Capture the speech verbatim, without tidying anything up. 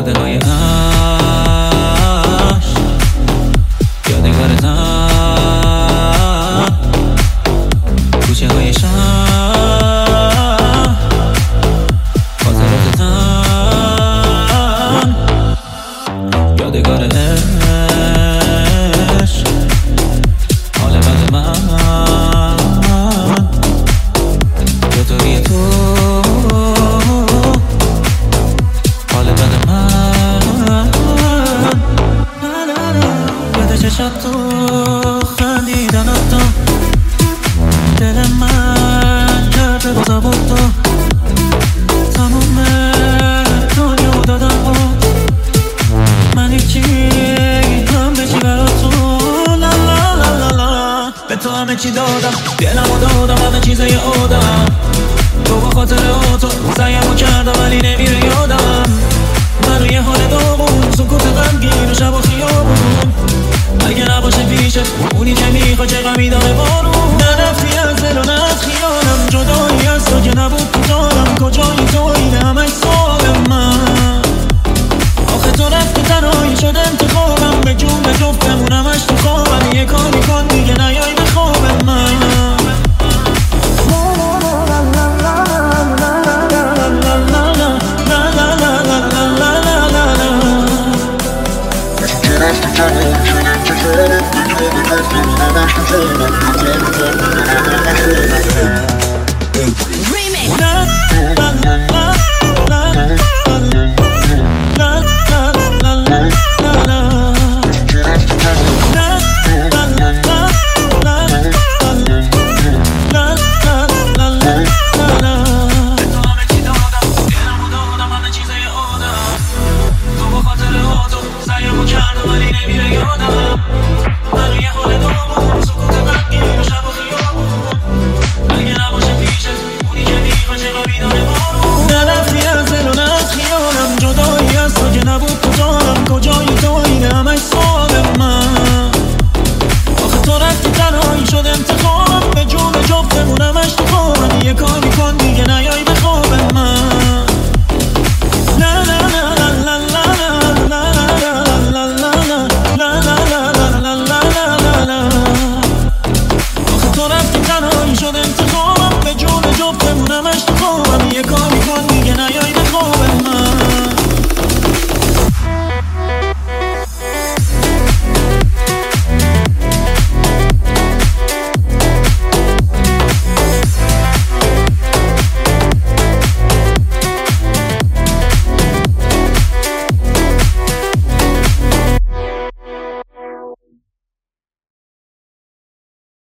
باده های عشق یادگارتم، کوچه های شهر خاطراتتم، یادگار عشق حال بد من، دوتایی تو حال بد من. یاد چشات تو خندیدنات تو دل من کرده بازا بود تو، تموم دنیا دادم بود، من هیچی همه چی برا تو. لا لا لا لا لا به تو همه چی دادم، دلمو دادم، همه چیزای آدم، تو با خاطر تو سعیمو کردم ولی نمیره یادم. من روی حال داغون سکوت غمگین و شب و خیابون، اگه نباشه پیشت اونی که میخوا چه غمی داره بارون. نرفتی از دل و نه از خیالم، جدایی از تو که نبود تو جانم.